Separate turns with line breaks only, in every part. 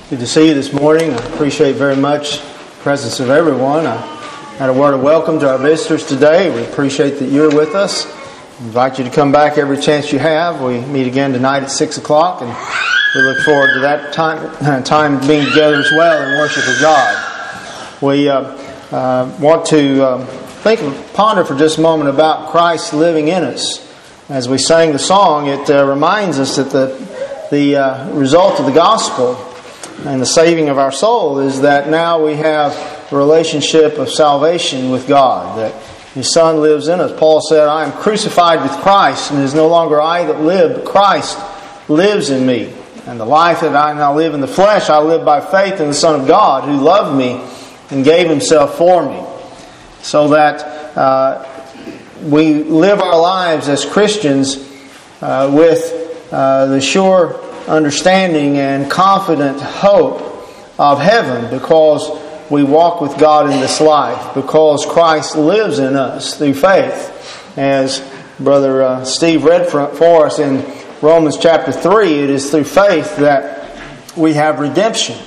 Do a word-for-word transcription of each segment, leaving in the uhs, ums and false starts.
Good to see you this morning. I appreciate very much the presence of everyone. I had a word of welcome to our visitors today. We appreciate that you're with us. I invite you to come back every chance you have. We meet again tonight at six o'clock, and we look forward to that time, time being together as well in worship of God. We uh, uh, want to uh, think and ponder for just a moment about Christ living in us. As we sang the song, it uh, reminds us that the, the uh, result of the gospel and the saving of our soul is that now we have a relationship of salvation with God, that His Son lives in us. Paul said, I am crucified with Christ, and it is no longer I that live, but Christ lives in me. And the life that I now live in the flesh, I live by faith in the Son of God, who loved me and gave Himself for me. So that uh, we live our lives as Christians uh, with uh, the sure understanding and confident hope of heaven, because we walk with God in this life, because Christ lives in us through faith. As Brother uh, Steve read for, for us in Romans chapter three, it is through faith that we have redemption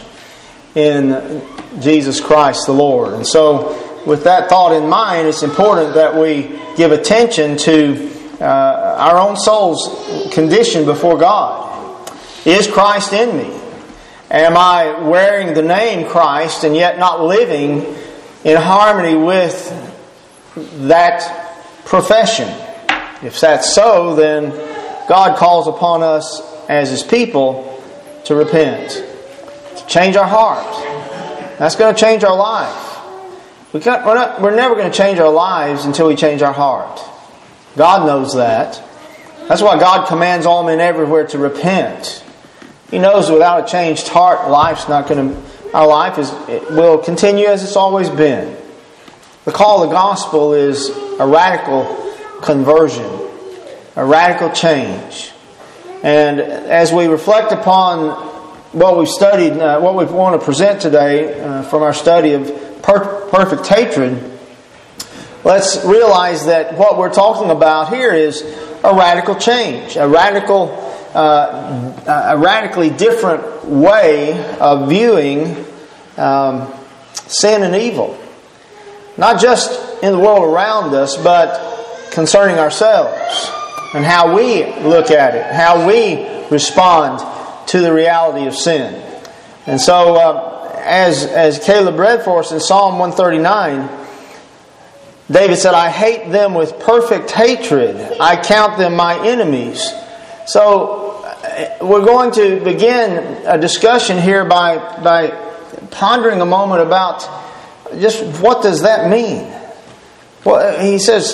in Jesus Christ the Lord. And so with that thought in mind, it's important that we give attention to uh, our own soul's condition before God. Is Christ in me? Am I wearing the name Christ and yet not living in harmony with that profession? If that's so, then God calls upon us as His people to repent, to change our heart. That's going to change our life. We can't, we're, not, we're never going to change our lives until we change our heart. God knows that. That's why God commands all men everywhere to repent. He knows without a changed heart, life's not going to. Our life is it will continue as it's always been. The call of the gospel is a radical conversion, a radical change. And as we reflect upon what we've studied, uh, what we want to present today uh, from our study of per- perfect hatred, let's realize that what we're talking about here is a radical change, a radical. Uh, a radically different way of viewing um, sin and evil. Not just in the world around us, but concerning ourselves and how we look at it, how we respond to the reality of sin. And so, uh, as, as Caleb read for us in Psalm one thirty-nine, David said, I hate them with perfect hatred. I count them my enemies. So, we're going to begin a discussion here by by pondering a moment about just what does that mean. Well, he says,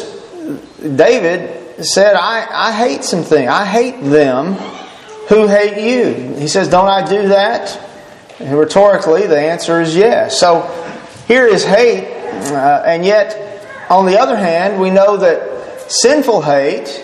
David said, I, I hate some things. I hate them who hate you. He says, don't I do that? And rhetorically, the answer is yes. So here is hate, uh, and yet, on the other hand, we know that sinful hate,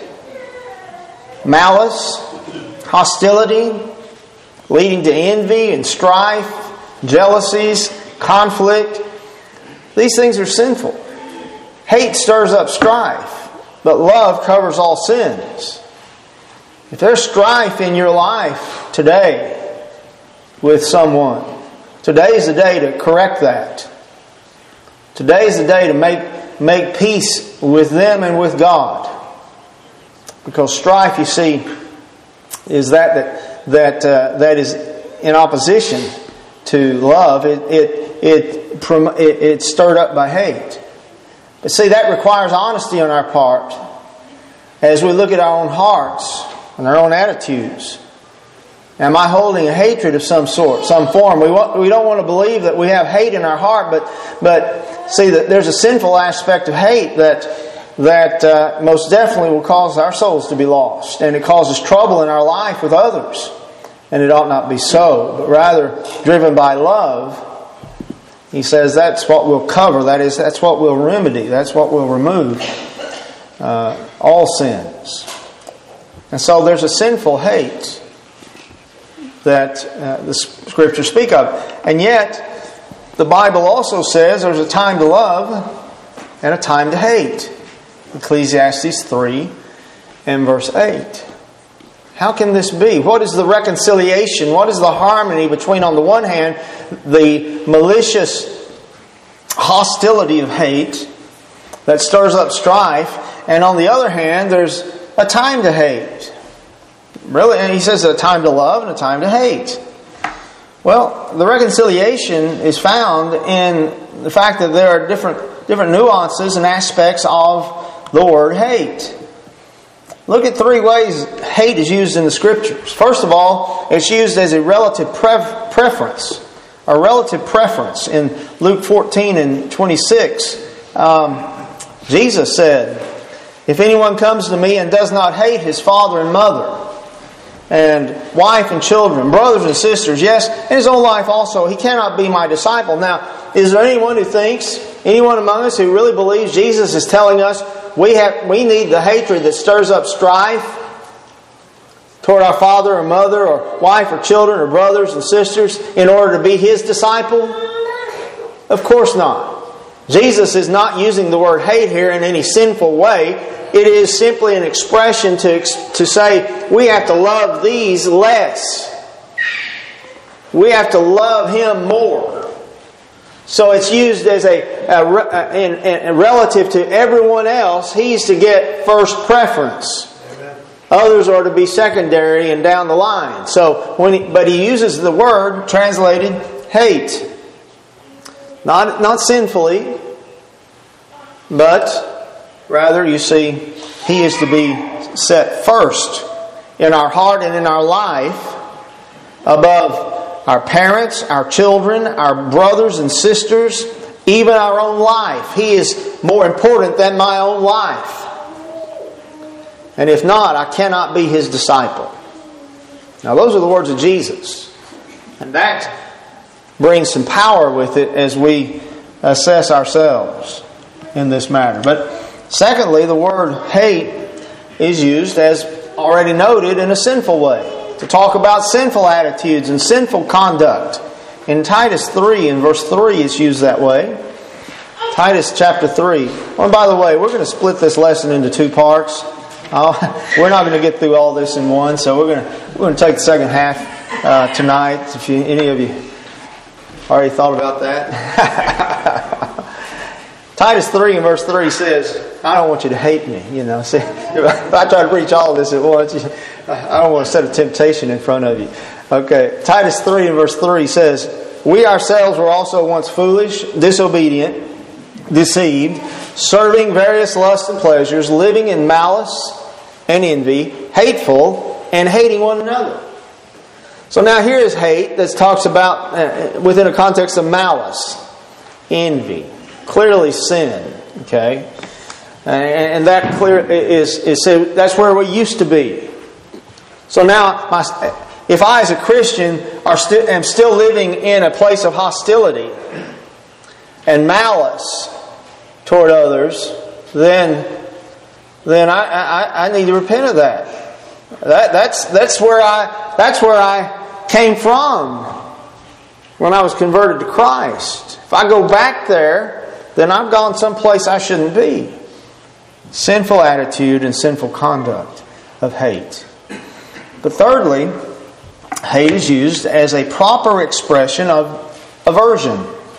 malice, hostility, leading to envy and strife, jealousies, conflict. These things are sinful. Hate stirs up strife, but love covers all sins. If there's strife in your life today with someone, today is the day to correct that. Today is the day to make, make peace with them and with God. Because strife, you see, is that that that uh, that is in opposition to love. It it it, it it's stirred up by hate. But see, that requires honesty on our part as we look at our own hearts and our own attitudes. Am I holding a hatred of some sort, some form? We want, we don't want to believe that we have hate in our heart, but but see that there's a sinful aspect of hate that. that uh, most definitely will cause our souls to be lost. And it causes trouble in our life with others. And it ought not be so. But rather, driven by love, he says that's what we'll cover. That is, that's what we'll remedy. That's what we'll remove. Uh, all sins. And so there's a sinful hate that uh, the Scriptures speak of. And yet, the Bible also says there's a time to love and a time to hate. Ecclesiastes three and verse eight. How can this be? What is the reconciliation? What is the harmony between, on the one hand, the malicious hostility of hate that stirs up strife, and on the other hand, there's a time to hate? Really, and he says a time to love and a time to hate. Well, the reconciliation is found in the fact that there are different different nuances and aspects of the word hate. Look at three ways hate is used in the Scriptures. First of all, it's used as a relative pre- preference. A relative preference. In Luke fourteen and twenty-six, um, Jesus said, "If anyone comes to me and does not hate his father and mother, and wife and children, brothers and sisters, yes, in his own life also, he cannot be my disciple." Now, is there anyone who thinks, anyone among us who really believes Jesus is telling us we have we need the hatred that stirs up strife toward our father or mother or wife or children or brothers and sisters in order to be His disciple? Of course not. Jesus is not using the word hate here in any sinful way. It is simply an expression to, to say we have to love these less. We have to love Him more. So it's used as a, a, a, in, in, relative to everyone else. He's to get first preference. Amen. Others are to be secondary and down the line. So when he, but he uses the word translated hate, not not sinfully, but rather, you see, He is to be set first in our heart and in our life above our parents, our children, our brothers and sisters, even our own life. He is more important than my own life. And if not, I cannot be His disciple. Now, those are the words of Jesus. And that brings some power with it as we assess ourselves in this matter. But secondly, the word hate is used, as already noted, in a sinful way. To talk about sinful attitudes and sinful conduct. In Titus three, in verse three, it's used that way. Titus chapter three. Oh, and by the way, we're going to split this lesson into two parts. Uh, we're not going to get through all this in one, so we're going to, we're going to take the second half uh, tonight. If you, any of you already thought about that. Titus three and verse three says, I don't want you to hate me. You know, see, if I try to preach all of this at once, I don't want to set a temptation in front of you. Okay, Titus three and verse three says, we ourselves were also once foolish, disobedient, deceived, serving various lusts and pleasures, living in malice and envy, hateful, and hating one another. So now here is hate that talks about uh, within a context of malice, envy. Clearly sin, okay, and that clear is is that's where we used to be. So now, my, if I as a Christian are sti- am still living in a place of hostility and malice toward others, then then I, I, I need to repent of that. That that's that's where I that's where I came from when I was converted to Christ. If I go back there, then I've gone someplace I shouldn't be. Sinful attitude and sinful conduct of hate. But thirdly, hate is used as a proper expression of aversion,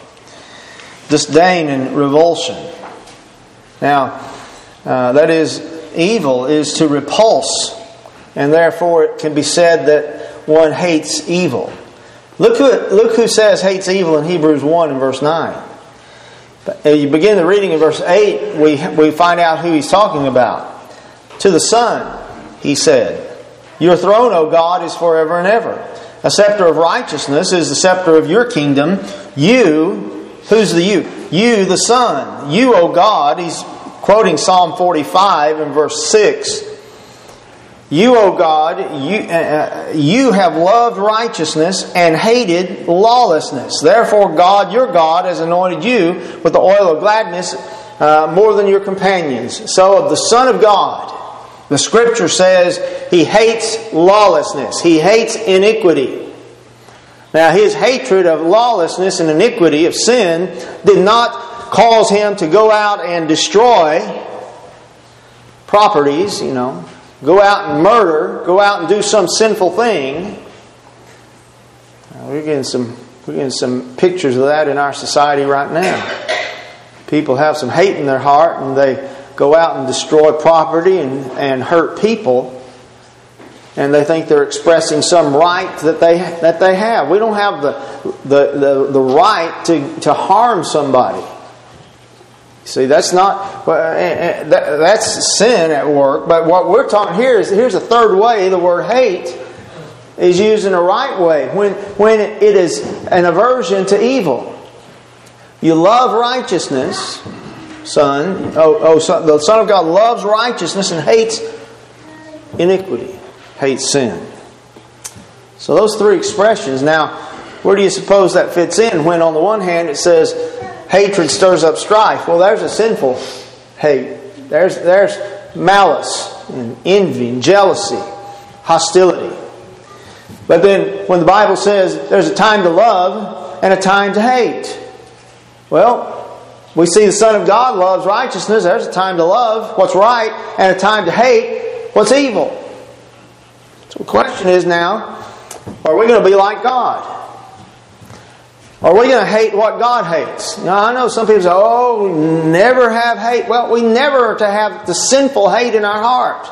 disdain and revulsion. Now, uh, that is, evil is to repulse, and therefore it can be said that one hates evil. Look who, look who says hates evil in Hebrews one and verse nine. You begin the reading in verse eight, we we find out who he's talking about. To the Son, he said, your throne, O God, is forever and ever. A scepter of righteousness is the scepter of your kingdom. You, who's the you? You, the Son. You, O God, he's quoting Psalm forty-five and verse six. You, O God, you, uh, you have loved righteousness and hated lawlessness. Therefore, God, your God, has anointed you with the oil of gladness uh, more than your companions. So, of the Son of God, the Scripture says He hates lawlessness. He hates iniquity. Now, His hatred of lawlessness and iniquity, of sin, did not cause Him to go out and destroy properties, you know, go out and murder, go out and do some sinful thing. We're getting some we're getting some pictures of that in our society right now. People have some hate in their heart and they go out and destroy property and, and hurt people. And they think they're expressing some right that they that they have. We don't have the the, the, the right to, to harm somebody. See, that's not that's sin at work. But what we're talking here is here's a third way the word hate is used in a right way when when it is an aversion to evil. You love righteousness, son. Oh, oh son, the Son of God loves righteousness and hates iniquity. Hates sin. So those three expressions. Now, where do you suppose that fits in? When on the one hand it says hatred stirs up strife. Well, there's a sinful hate. There's there's malice and envy and jealousy, hostility. But then when the Bible says there's a time to love and a time to hate. Well, we see the Son of God loves righteousness. There's a time to love what's right and a time to hate what's evil. So the question is now, are we going to be like God? Are we going to hate what God hates? Now, I know some people say, oh, we never have hate. Well, we never are to have the sinful hate in our heart.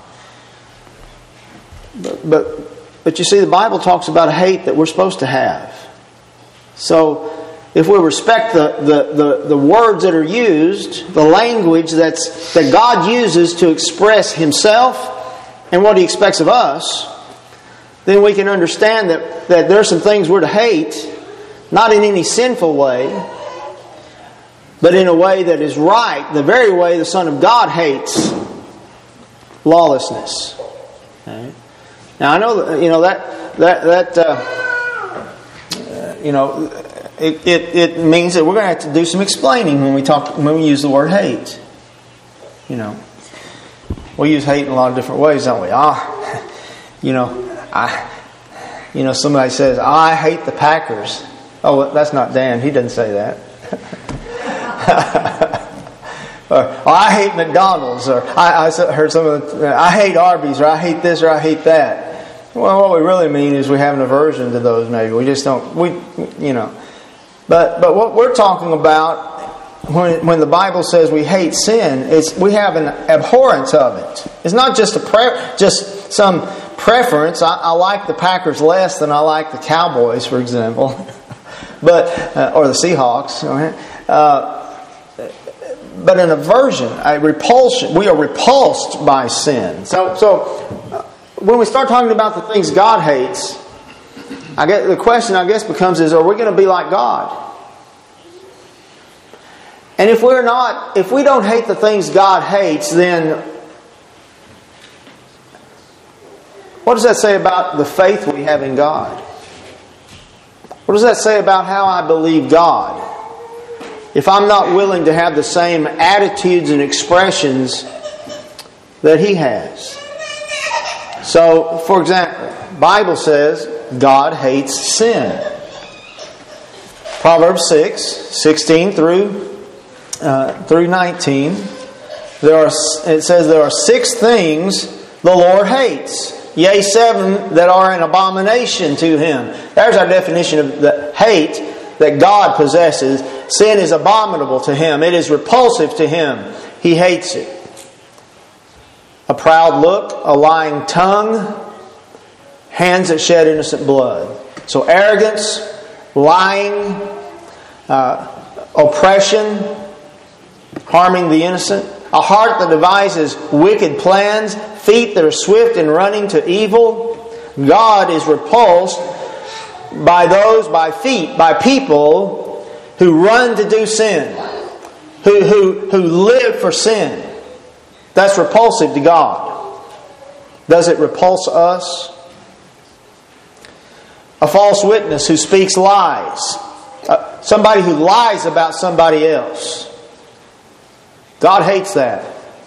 But, but, but you see, the Bible talks about a hate that we're supposed to have. So, if we respect the, the, the, the words that are used, the language that's, that God uses to express Himself, and what He expects of us, then we can understand that, that there are some things we're to hate, not in any sinful way, but in a way that is right, the very way the Son of God hates lawlessness. Okay? Now I know that, you know that that that uh, you know it, it it means that we're going to have to do some explaining when we talk when we use the word hate. You know. We use hate in a lot of different ways, don't we? Ah, you know, I, you know, somebody says, I hate the Packers. Oh, that's not Dan. He doesn't say that. or, oh, I hate McDonald's. Or I, I heard some of the, I hate Arby's. Or I hate this. Or I hate that. Well, what we really mean is we have an aversion to those. Maybe we just don't. We, you know, but but what we're talking about. When, when the Bible says we hate sin, it's we have an abhorrence of it. It's not just a pre- just some preference. I, I like the Packers less than I like the Cowboys, for example, but uh, or the Seahawks. Uh, but an aversion, a repulsion. We are repulsed by sin. So, so uh, when we start talking about the things God hates, I get the question. I guess becomes: Is are we going to be like God? And if we're not, if we don't hate the things God hates, then what does that say about the faith we have in God? What does that say about how I believe God? If I'm not willing to have the same attitudes and expressions that He has. So, for example, the Bible says God hates sin. Proverbs six, sixteen through Uh, through nineteen, there are it says there are six things the Lord hates, yea, seven that are an abomination to Him. There's our definition of the hate that God possesses. Sin is abominable to Him. It is repulsive to Him. He hates it. A proud look, a lying tongue, hands that shed innocent blood. So arrogance, lying, uh, oppression, harming the innocent, a heart that devises wicked plans, feet that are swift in running to evil. God is repulsed by those, by feet, by people who run to do sin, who, who, who live for sin. That's repulsive to God. Does it repulse us? A false witness who speaks lies. Uh, somebody who lies about somebody else. God hates that.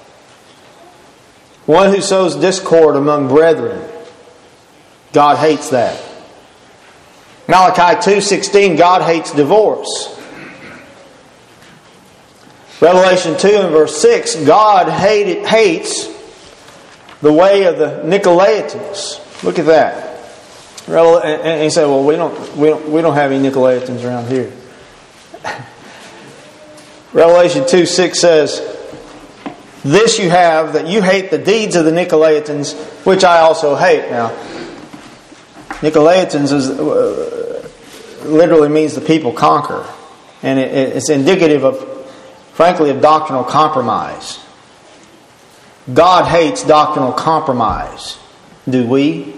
One who sows discord among brethren. God hates that. Malachi two sixteen, God hates divorce. Revelation two and verse six, God hated, hates the way of the Nicolaitans. Look at that. And he said, well, we don't, we don't, we don't have any Nicolaitans around here. Revelation two six says, this you have, that you hate the deeds of the Nicolaitans, which I also hate. Now, Nicolaitans is, uh, literally means the people conquer. And it, it's indicative of, frankly, of doctrinal compromise. God hates doctrinal compromise. Do we?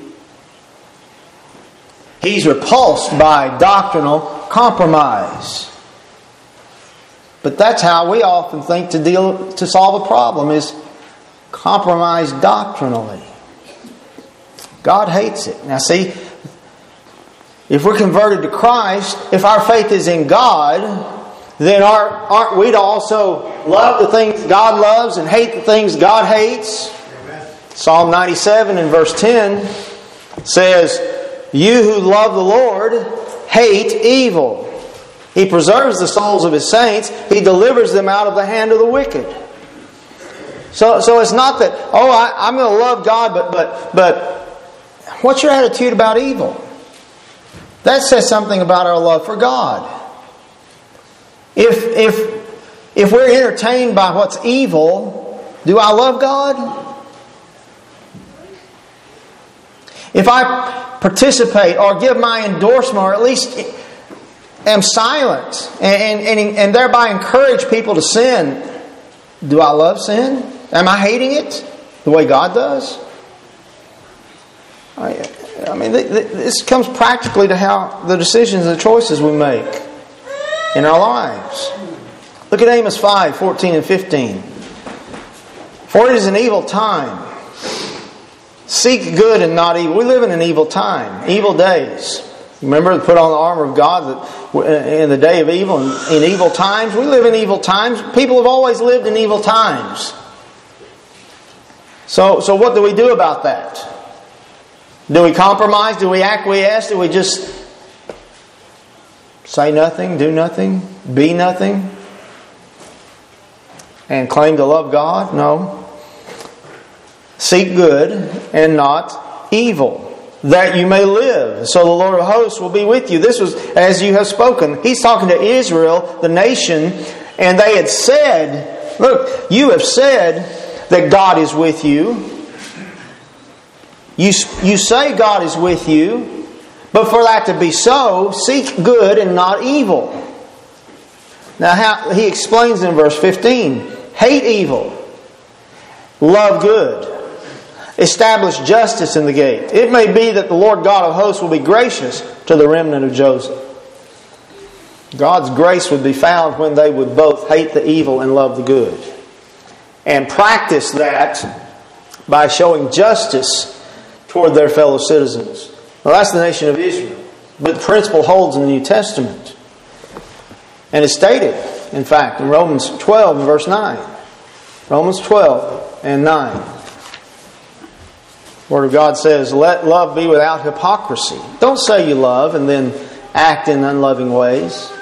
He's repulsed by doctrinal compromise. But that's how we often think to deal to solve a problem, is compromise doctrinally. God hates it. Now see, if we're converted to Christ, if our faith is in God, then aren't, aren't we to also love the things God loves and hate the things God hates? Amen. Psalm ninety-seven in verse ten says, you who love the Lord hate evil. He preserves the souls of His saints. He delivers them out of the hand of the wicked. So, so it's not that, oh, I, I'm going to love God, but, but, but what's your attitude about evil? That says something about our love for God. If, if, if we're entertained by what's evil, do I love God? If I participate or give my endorsement, or at least am silent and, and, and thereby encourage people to sin, do I love sin? Am I hating it the way God does? I, I mean, this comes practically to how the decisions and the choices we make in our lives. Look at Amos five, fourteen and fifteen. For it is an evil time. Seek good and not evil. We live in an evil time, evil days. Remember to put on the armor of God that in the day of evil, in evil times. We live in evil times. People have always lived in evil times. So, so what do we do about that? Do we compromise? Do we acquiesce? Do we just say nothing, do nothing, be nothing, and claim to love God? No. Seek good and not evil, that you may live. So the Lord of hosts will be with you. This was as you have spoken. He's talking to Israel, the nation, and they had said, look, you have said that God is with you. You, you say God is with you, but for that to be so, seek good and not evil. Now how, he explains in verse fifteen, hate evil, love good, establish justice in the gate. It may be that the Lord God of hosts will be gracious to the remnant of Joseph. God's grace would be found when they would both hate the evil and love the good. And practice that by showing justice toward their fellow citizens. Well, that's the nation of Israel. But the principle holds in the New Testament. And it's stated, in fact, in Romans twelve and verse nine. Romans twelve and nine. The Word of God says, let love be without hypocrisy. Don't say you love and then act in unloving ways.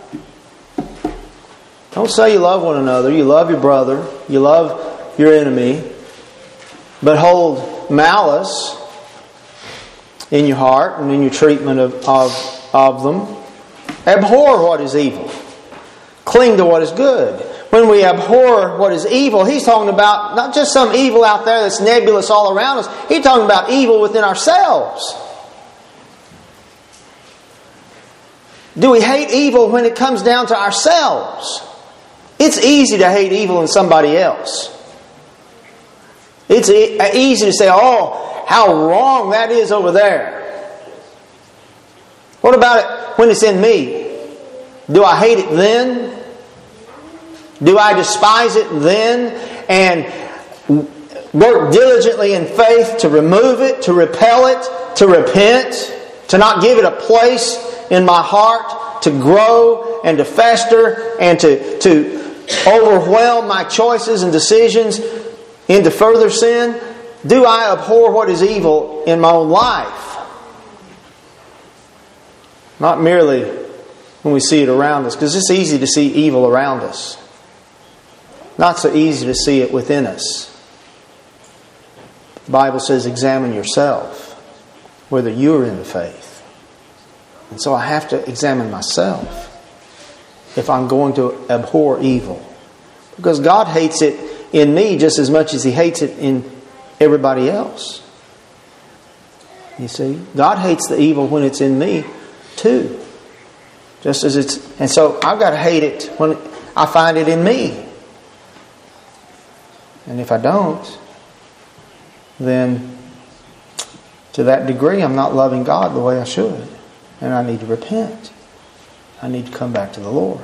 Don't say you love one another. You love your brother. You love your enemy. But hold malice in your heart and in your treatment of, of, of them. Abhor what is evil. Cling to what is good. When we abhor what is evil, he's talking about not just some evil out there that's nebulous all around us. He's talking about evil within ourselves. Do we hate evil when it comes down to ourselves? It's easy to hate evil in somebody else. It's easy to say, oh, how wrong that is over there. What about it when it's in me? Do I hate it then? Do I despise it then and work diligently in faith to remove it, to repel it, to repent, to not give it a place in my heart, to grow and to fester and to, to overwhelm my choices and decisions into further sin? Do I abhor what is evil in my own life? Not merely when we see it around us, because it's easy to see evil around us. Not so easy to see it within us. The Bible says examine yourself whether you are in the faith. And so I have to examine myself if I'm going to abhor evil. Because God hates it in me just as much as He hates it in everybody else. You see, God hates the evil when it's in me too. Just as it's, and so I've got to hate it when I find it in me. And if I don't, then to that degree I'm not loving God the way I should. And I need to repent. I need to come back to the Lord.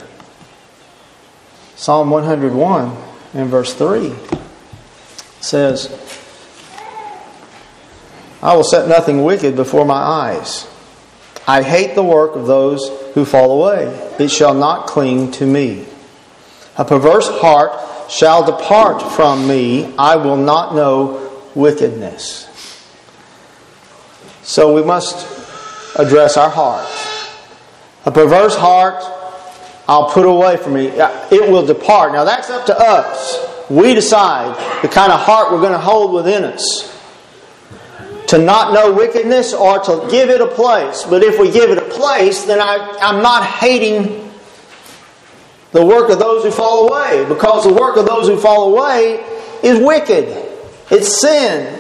Psalm one hundred one and verse three says, I will set nothing wicked before my eyes. I hate the work of those who fall away. It shall not cling to me. A perverse heart shall depart from me. I will not know wickedness. So we must address our heart. A perverse heart I'll put away from me. It will depart. Now that's up to us. We decide the kind of heart we're going to hold within us. To not know wickedness or to give it a place. But if we give it a place, then I, I'm not hating the work of those who fall away. Because the work of those who fall away is wicked. It's sin.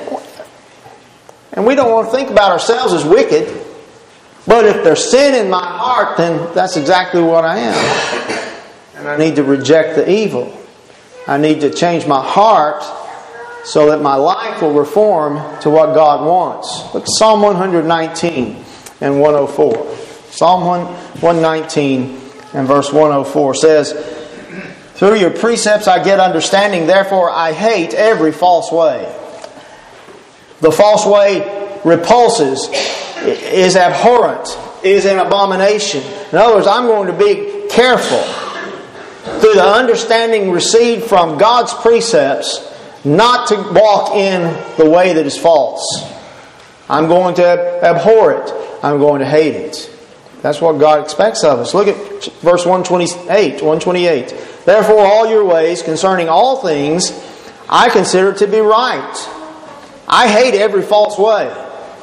And we don't want to think about ourselves as wicked. But if there's sin in my heart, then that's exactly what I am. And I need to reject the evil. I need to change my heart so that my life will reform to what God wants. Look at Psalm one nineteen and one oh four. Psalm one nineteen and verse one oh four says, through your precepts I get understanding, therefore I hate every false way. The false way repulses, is abhorrent, is an abomination. In other words, I'm going to be careful through the understanding received from God's precepts not to walk in the way that is false. I'm going to abhor it. I'm going to hate it. That's what God expects of us. Look at verse one twenty-eight. one twenty-eight. Therefore all your ways concerning all things I consider to be right. I hate every false way.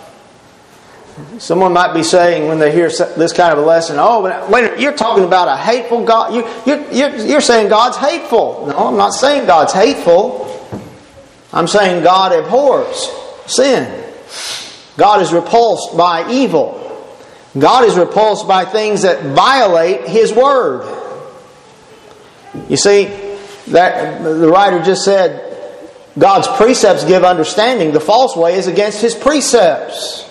Someone might be saying when they hear this kind of a lesson, oh, but wait, you're talking about a hateful God. You, you're, you're, you're saying God's hateful. No, I'm not saying God's hateful. I'm saying God abhors sin. God is repulsed by evil. God is repulsed by things that violate His Word. You see, that the writer just said, God's precepts give understanding. The false way is against His precepts.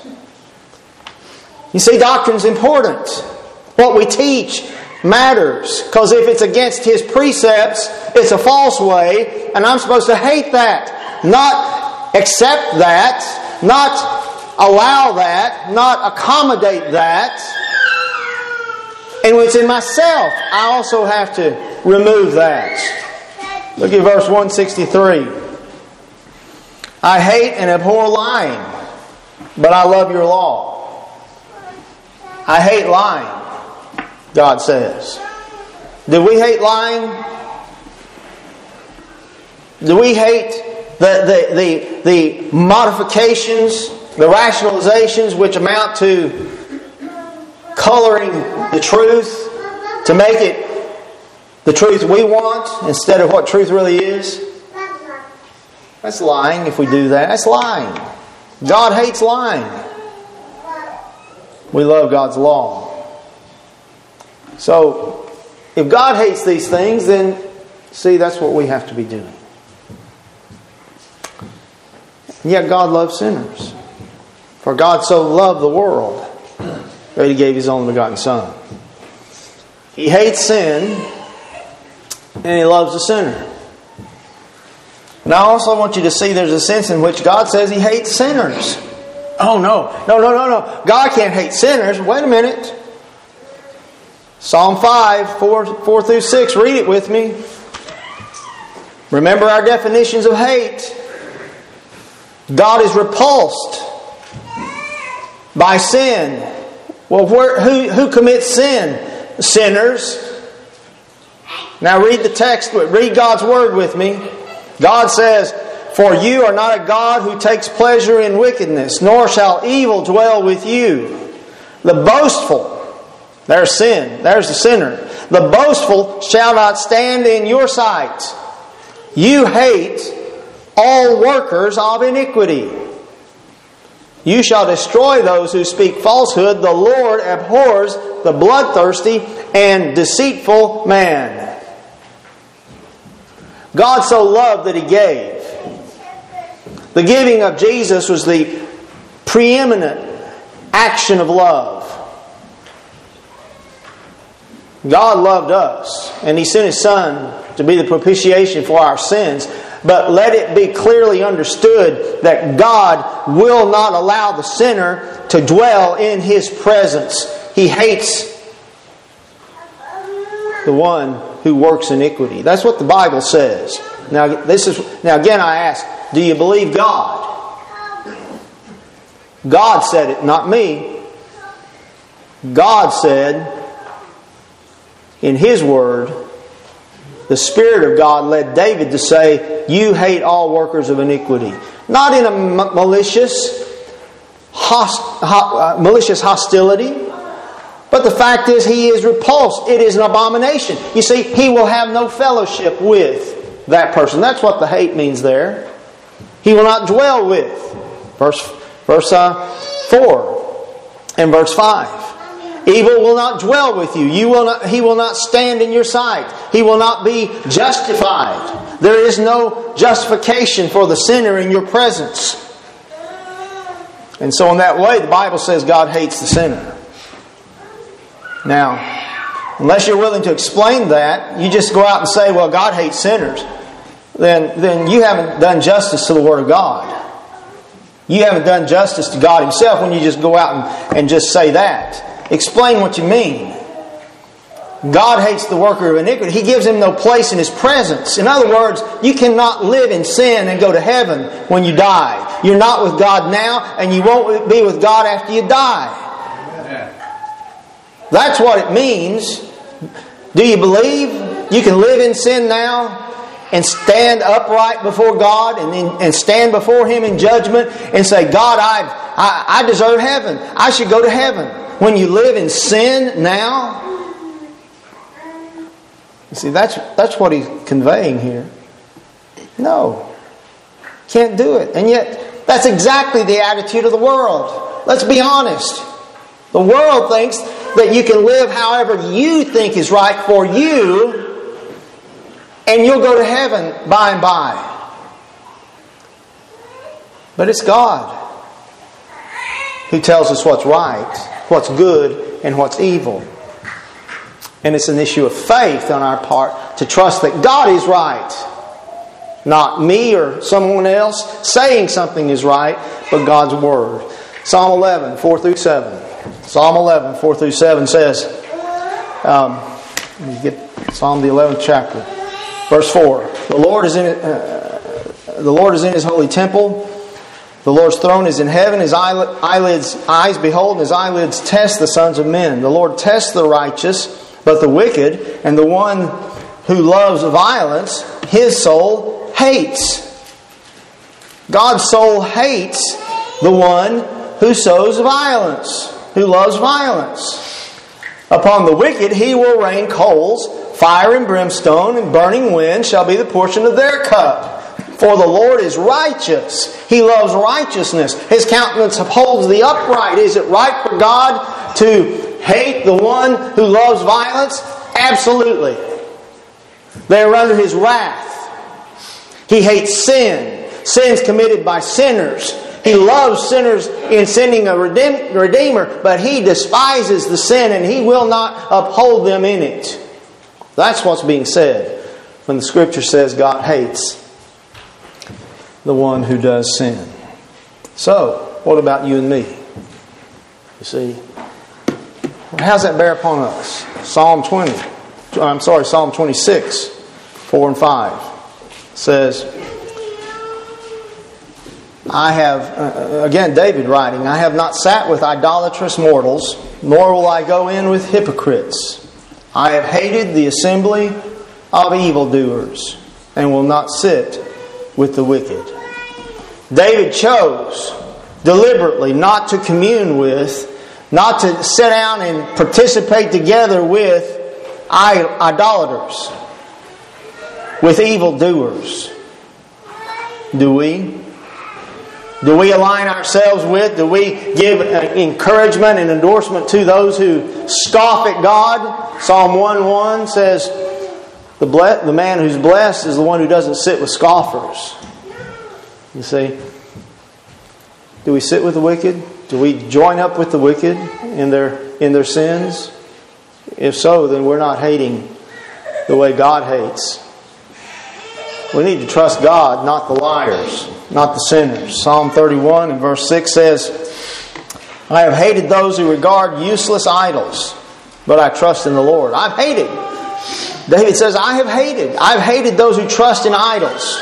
You see, doctrine's important. What we teach matters. Because if it's against His precepts, it's a false way, and I'm supposed to hate that. Not accept that. Not allow that. Not accommodate that. And when it's in myself, I also have to remove that. Look at verse one sixty-three. I hate and abhor lying, but I love your law. I hate lying, God says. Do we hate lying? Do we hate the, the, the, the modifications, the rationalizations which amount to coloring the truth to make it the truth we want instead of what truth really is? That's lying if we do that. That's lying. God hates lying. We love God's law. So, if God hates these things, then, see, that's what we have to be doing. And yet God loves sinners. For God so loved the world that He gave His only begotten Son. He hates sin, and He loves the sinner. And I also want you to see there's a sense in which God says He hates sinners. Oh no, no, no, no, no. God can't hate sinners. Wait a minute. Psalm five, four, four through six. Read it with me. Remember our definitions of hate. God is repulsed by sin. Well, where, who, who commits sin? Sinners. Now read the text. Read God's Word with me. God says, For you are not a God who takes pleasure in wickedness, nor shall evil dwell with you. The boastful, there's sin, there's the sinner. The boastful shall not stand in your sight. You hate all workers of iniquity. You shall destroy those who speak falsehood. The Lord abhors the bloodthirsty and deceitful man. God so loved that He gave. The giving of Jesus was the preeminent action of love. God loved us, and He sent His Son to be the propitiation for our sins. But let it be clearly understood that God will not allow the sinner to dwell in His presence. He hates the one who works iniquity. That's what the Bible says. Now, this is now again I ask, do you believe God? God said it, not me. God said in His Word, the Spirit of God led David to say, you hate all workers of iniquity. Not in a malicious, host, ho, uh, malicious hostility, but the fact is He is repulsed. It is an abomination. You see, He will have no fellowship with that person. That's what the hate means there. He will not dwell with. Verse, verse uh, four and verse five. Evil will not dwell with you. You will not, he will not stand in your sight. He will not be justified. There is no justification for the sinner in your presence. And so in that way, the Bible says God hates the sinner. Now, unless you're willing to explain that, you just go out and say, well, God hates sinners. Then, then you haven't done justice to the Word of God. You haven't done justice to God Himself when you just go out and, and just say that. Explain what you mean. God hates the worker of iniquity. He gives him no place in His presence. In other words, you cannot live in sin and go to heaven when you die. You're not with God now, and you won't be with God after you die. That's what it means. Do you believe you can live in sin now and stand upright before God and, and stand before Him in judgment and say, God, I've, I, I deserve heaven. I should go to heaven. When you live in sin now? You see, that's, that's what He's conveying here. No. Can't do it. And yet, that's exactly the attitude of the world. Let's be honest. The world thinks that you can live however you think is right for you, and you'll go to heaven by and by. But it's God who tells us what's right, what's good, and what's evil. And it's an issue of faith on our part to trust that God is right. Not me or someone else saying something is right, but God's Word. Psalm eleven, four through seven. Psalm eleven, four through seven says, um, let me get Psalm the eleventh chapter. Verse four. The Lord is in uh, the Lord is in His holy temple. The Lord's throne is in heaven. His eyelids, eyes behold, and His eyelids test the sons of men. The Lord tests the righteous, but the wicked and the one who loves violence, His soul hates. God's soul hates the one who sows violence, who loves violence. Upon the wicked He will rain coals, fire and brimstone, and burning wind shall be the portion of their cup. For the Lord is righteous. He loves righteousness. His countenance upholds the upright. Is it right for God to hate the one who loves violence? Absolutely. They are under His wrath. He hates sin. Sins committed by sinners. He loves sinners in sending a Redeemer, but He despises the sin and He will not uphold them in it. That's what's being said when the Scripture says God hates the one who does sin. So, what about you and me? You see, how's that bear upon us? Psalm twenty, I'm sorry, Psalm twenty-six, four and five says, I have, uh, again, David writing, I have not sat with idolatrous mortals, nor will I go in with hypocrites. I have hated the assembly of evildoers, and will not sit with the wicked. David chose deliberately not to commune with, not to sit down and participate together with idolaters, with evildoers. Do we? Do we align ourselves with? Do we give encouragement and endorsement to those who scoff at God? Psalm one one says, the, ble- the man who's blessed is the one who doesn't sit with scoffers. You see? Do we sit with the wicked? Do we join up with the wicked in their in their sins? If so, then we're not hating the way God hates. We need to trust God, not the liars, not the sinners. Psalm thirty-one and verse six says, I have hated those who regard useless idols, but I trust in the Lord. I've hated. David says, I have hated. I've hated those who trust in idols.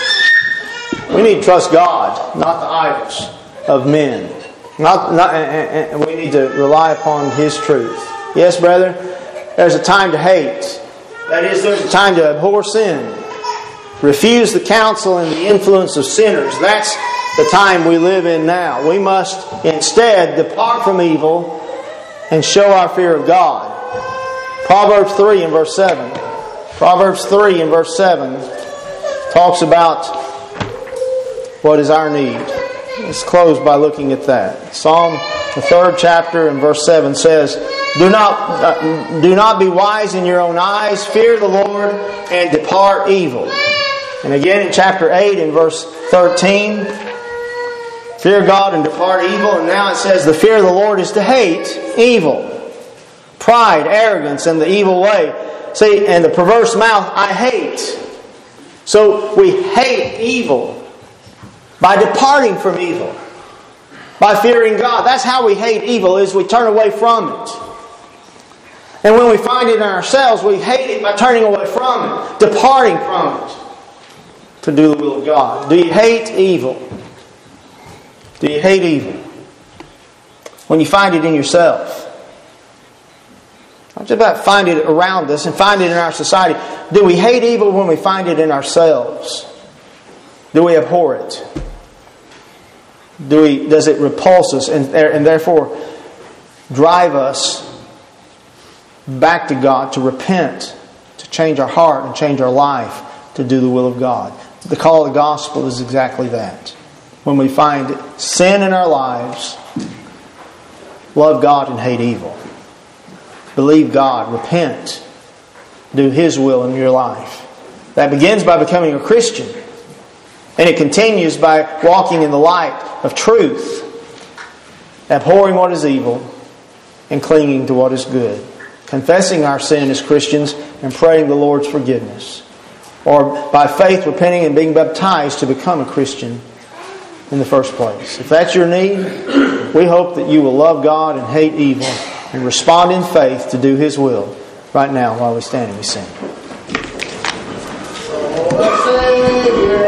We need to trust God, not the idols of men. Not, not, and we need to rely upon His truth. Yes, brethren, there's a time to hate. That is, there's a time to abhor sin. Refuse the counsel and the influence of sinners. That's the time we live in now. We must instead depart from evil and show our fear of God. Proverbs three and verse seven. Proverbs three and verse seven talks about what is our need. Let's close by looking at that. Psalm, the third chapter and verse seven says, Do not, uh, do not be wise in your own eyes. Fear the Lord and depart evil. And again in chapter eight and verse thirteen, fear God and depart evil. And now it says the fear of the Lord is to hate evil. Pride, arrogance, and the evil way. See, and the perverse mouth I hate. So we hate evil by departing from evil. By fearing God. That's how we hate evil, is we turn away from it. And when we find it in ourselves, we hate it by turning away from it. Departing from it. To do the will of God. Do you hate evil? Do you hate evil? When you find it in yourself. Not just about find it around us and find it in our society. Do we hate evil when we find it in ourselves? Do we abhor it? Do we? Does it repulse us and, and therefore drive us back to God to repent, to change our heart and change our life to do the will of God? The call of the gospel is exactly that. When we find sin in our lives, love God and hate evil. Believe God, repent, do His will in your life. That begins by becoming a Christian. And it continues by walking in the light of truth, abhorring what is evil, and clinging to what is good. Confessing our sin as Christians and praying the Lord's forgiveness. Or by faith repenting and being baptized to become a Christian in the first place. If that's your need, we hope that you will love God and hate evil and respond in faith to do His will right now while we stand and we sing.